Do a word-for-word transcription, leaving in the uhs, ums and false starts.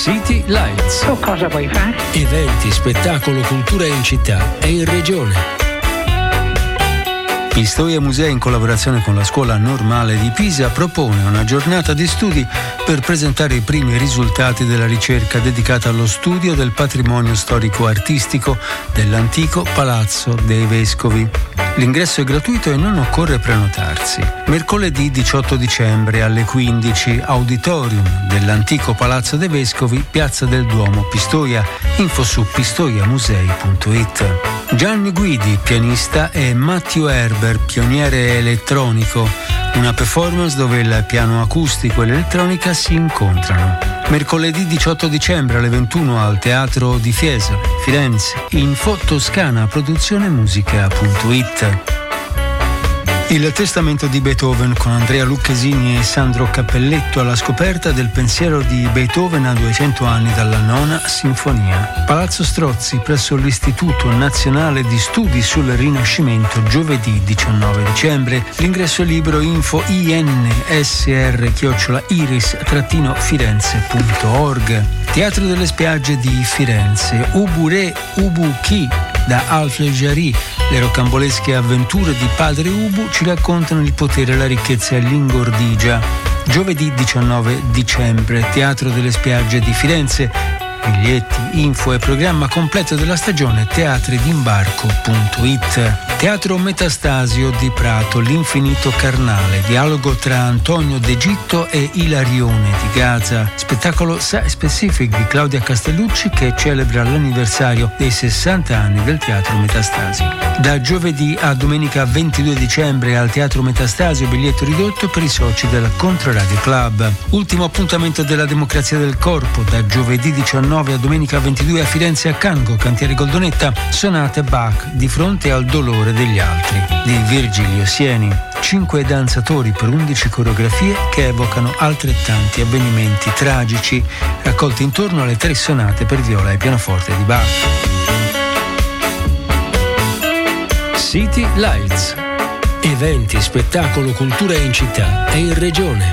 City Lights. O cosa vuoi fare? Eventi, spettacolo, cultura in città e in regione. Pistoia Musei, in collaborazione con la Scuola Normale di Pisa, propone una giornata di studi per presentare i primi risultati della ricerca dedicata allo studio del patrimonio storico-artistico dell'antico Palazzo dei Vescovi. L'ingresso è gratuito e non occorre prenotarsi. Mercoledì diciotto dicembre alle quindici, auditorium dell'antico Palazzo dei Vescovi, Piazza del Duomo, Pistoia. Info su pistoiamusei punto it. Gianni Guidi, pianista, e Matteo Herber, pioniere elettronico. Una performance dove il piano acustico e l'elettronica si incontrano. Mercoledì diciotto dicembre alle ventuno al Teatro di Fiesole, Firenze. Info toscana produzione musica punto it. Il testamento di Beethoven con Andrea Lucchesini e Sandro Cappelletto alla scoperta del pensiero di Beethoven a duecento anni dalla nona sinfonia. Palazzo Strozzi presso l'Istituto Nazionale di Studi sul Rinascimento, giovedì diciannove dicembre. L'ingresso è libero. Info insr chiocciola iris firenze punto org. Teatro delle Spiagge di Firenze. Ubure Ubuchi da Alfred Jarry. Le rocambolesche avventure di padre Ubu ci raccontano il potere, la ricchezza e l'ingordigia. Giovedì diciannove dicembre, Teatro delle Spiagge di Firenze. Biglietti, info e programma completo della stagione teatri d'imbarco punto it. Teatro Metastasio di Prato, L'infinito carnale, dialogo tra Antonio d'Egitto e Ilarione di Gaza. Spettacolo Site Specific di Claudia Castellucci, che celebra l'anniversario dei sessanta anni del Teatro Metastasio. Da giovedì a domenica ventidue dicembre al Teatro Metastasio, biglietto ridotto per i soci del Controradio Club. Ultimo appuntamento della Democrazia del Corpo, da giovedì diciannove a domenica ventidue a Firenze a Cango, Cantiere Goldonetta, sonate Bach di fronte al dolore degli altri di Virgilio Sieni. Cinque danzatori per undici coreografie che evocano altrettanti avvenimenti tragici raccolti intorno alle tre sonate per viola e pianoforte di Bach. City Lights. Eventi, spettacolo, cultura in città e in regione.